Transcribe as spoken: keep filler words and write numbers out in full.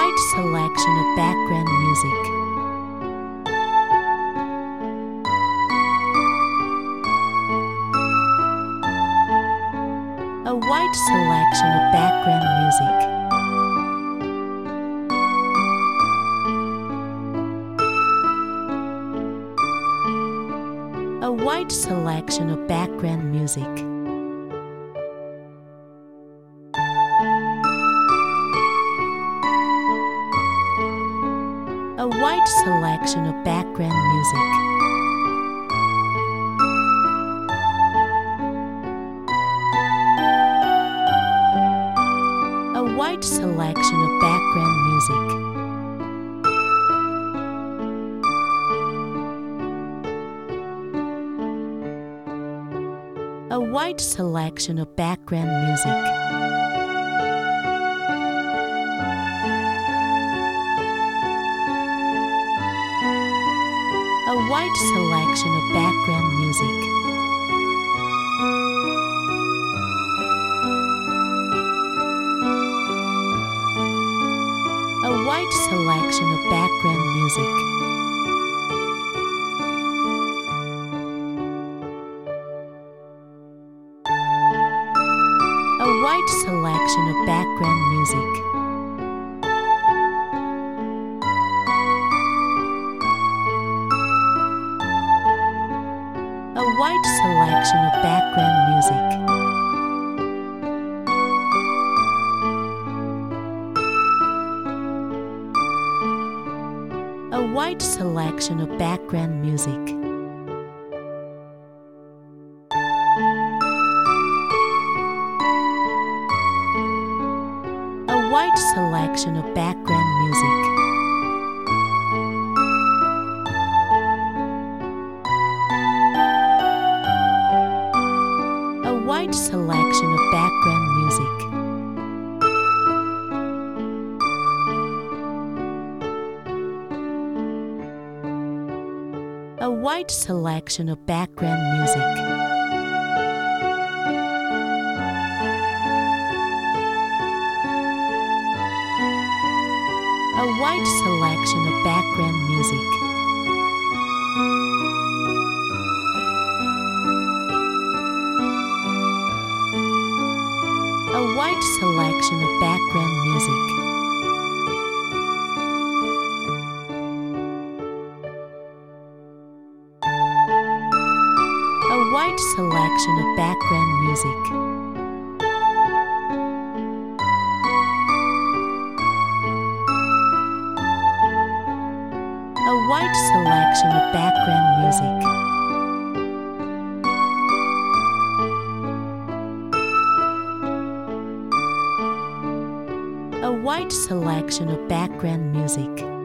wide selection of background music. A wide selection of background music. A wide selection of background music. A wide selection of background music. A wide selection of background music. A wide selection of background music. A wide selection of background music. A wide selection of background music. A wide selection of background music. A wide selection of background music. A wide selection of background music. A wide selection of background music. A wide selection of background music. A wide selection of background music. A wide selection of background music. A wide selection of background music. A wide selection of background music. A wide selection of background music. A wide selection of background music.